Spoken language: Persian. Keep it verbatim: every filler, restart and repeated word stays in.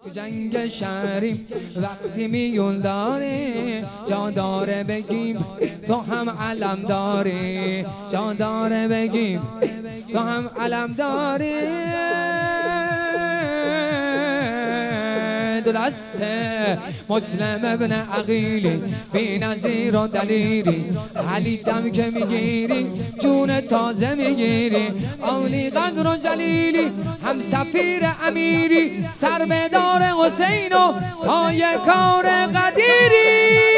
تو جنگ شهریم وقتی میون داری جا داره بگیم تو هم علم داری، جا داره بگیم تو هم علم داری. دو دسته مسلم ابن عقیلی بی نظیر و دلیری، علی دم که میگیری جون تازه میگیری، عالی قدر و جلیلی هم سفیر امیری، سر به دار حسین و پای کار قدیری.